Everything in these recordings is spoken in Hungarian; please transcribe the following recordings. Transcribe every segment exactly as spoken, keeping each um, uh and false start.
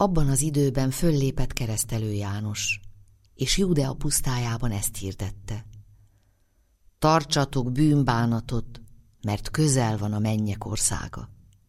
Abban az időben föllépett Keresztelő János, és Júdea pusztájában ezt hirdette: tartsatok bűnbánatot, mert közel van a mennyek országa.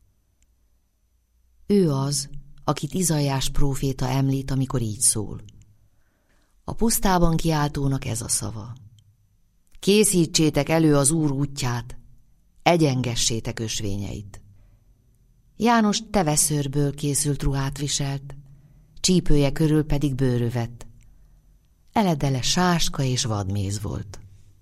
Ő az, akit Izaiás próféta említ, amikor így szól: a pusztában kiáltónak ez a szava: készítsétek elő az Úr útját, egyengessétek ösvényeit. János teveszőrből készült ruhát viselt, csípője körül pedig bőrövet. Eledele sáska és vadméz volt.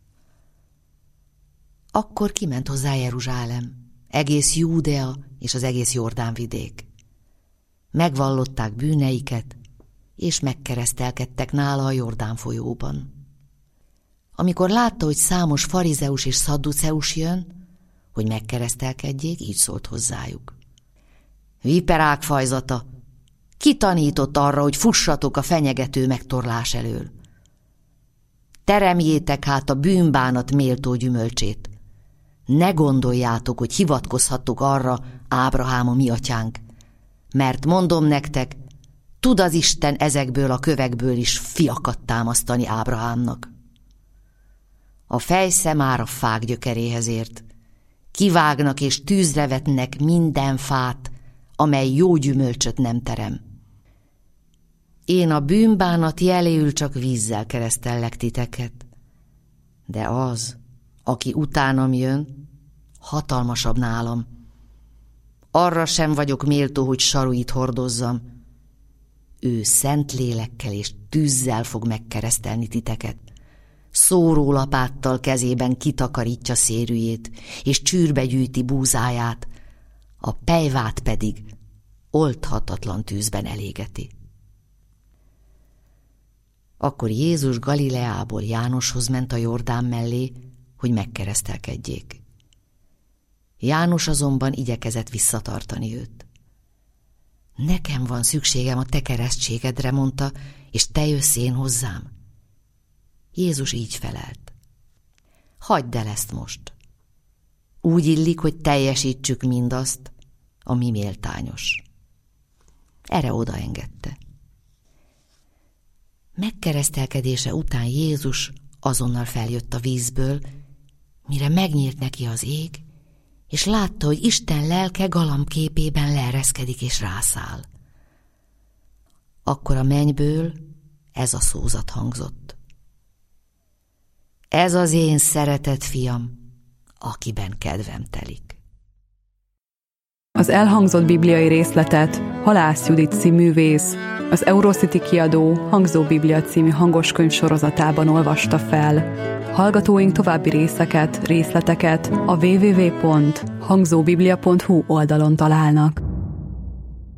Akkor kiment hozzá Jeruzsálem, egész Júdea és az egész Jordánvidék. Megvallották bűneiket, és megkeresztelkedtek nála a Jordán folyóban. Amikor látta, hogy számos farizeus és szadduceus jön, hogy megkeresztelkedjék, így szólt hozzájuk: viperák fajzata, ki tanított arra, hogy fussatok a fenyegető megtorlás elől? Teremjétek hát a bűnbánat méltó gyümölcsét. Ne gondoljátok, hogy hivatkozhattok arra, Ábrahám a mi atyánk, mert mondom nektek, tud az Isten ezekből a kövekből is fiakat támasztani Ábrahámnak. A fejsze már a fák gyökeréhez ért. Kivágnak és tűzre vetnek minden fát, amely jó gyümölcsöt nem terem. Én a bűnbánat jeléül csak vízzel keresztellek titeket, de az, aki utánam jön, hatalmasabb nálam. Arra sem vagyok méltó, hogy saruit hordozzam. Ő szent lélekkel és tűzzel fog megkeresztelni titeket. Szórólapáttal kezében kitakarítja szérűjét, és csűrbe gyűjti búzáját, a pejvát pedig oldhatatlan tűzben elégeti. Akkor Jézus Galileából Jánoshoz ment a Jordán mellé, hogy megkeresztelkedjék. János azonban igyekezett visszatartani őt. Nekem van szükségem a te keresztségedre, mondta, és te jössz én hozzám. Jézus így felelt: hagyd el ezt most. Úgy illik, hogy teljesítsük mindazt, ami méltányos. Erre odaengedte. Megkeresztelkedése után Jézus azonnal feljött a vízből, mire megnyílt neki az ég, és látta, hogy Isten lelke galambképében leereszkedik és rászáll. Akkor a mennyből ez a szózat hangzott: ez az én szeretett fiam, akiben kedvem telik. Az elhangzott bibliai részletet Halász Judit cíművész, az Eurocity kiadó Hangzó Biblia című hangoskönyv sorozatában olvasta fel. Hallgatóink további részeket, részleteket a double-u double-u double-u pont hangzóbiblia pont hu oldalon találnak.